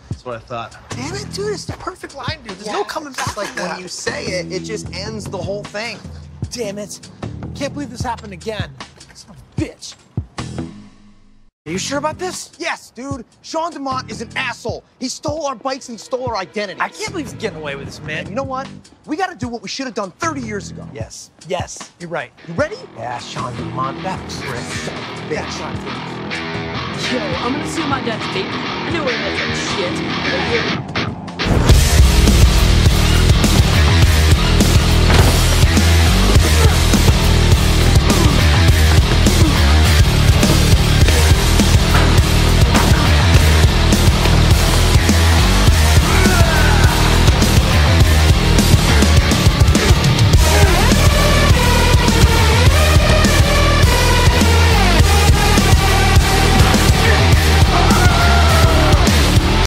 That's what I thought. Damn it, dude, it's the perfect line, dude. There's no coming back Like from that. when you say it, it just ends the whole thing. Damn it. Can't believe this happened again. Son of a bitch. Are you sure about this? Yes, dude. Sean DeMont is an asshole. He stole our bikes and he stole our identity. I can't believe he's getting away with this, man. You know what? We got to do what we should have done 30 years ago. Yes, you're right. You ready? Yeah, Sean DeMont, that prick. Bitch. Yo, I'm gonna steal my dad's vape. I know where it is.